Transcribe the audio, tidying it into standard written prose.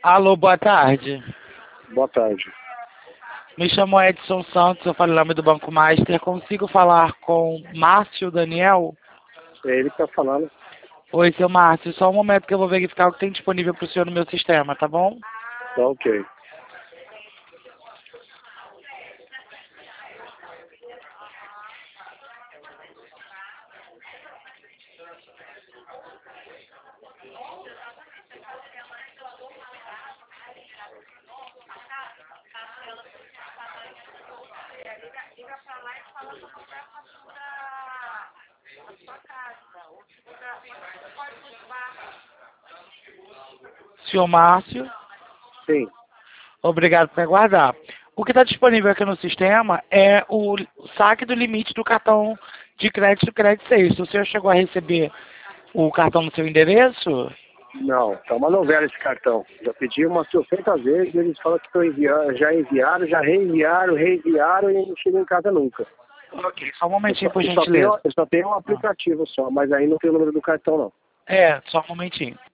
Alô, boa tarde. Boa tarde. Me chamo Edson Santos, eu falo em nome do Banco Master. Consigo falar com Márcio Daniel? É ele que tá falando. Oi, seu Márcio, só um momento que eu vou verificar o que tem disponível para o senhor no meu sistema, tá bom? Tá ok. Senhor Márcio, Sim. obrigado por aguardar. O que está disponível aqui no sistema é o saque do limite do cartão de crédito Sexto. O senhor chegou a receber o cartão no seu endereço? Não, tá uma novela esse cartão. Já pedi umas 60 vezes e eles falam que estão enviando, já reenviaram e não chegam em casa nunca. Ok, só um momentinho, por Eu gentileza. só tenho um aplicativo só, mas aí não tem o número do cartão não. Só um momentinho.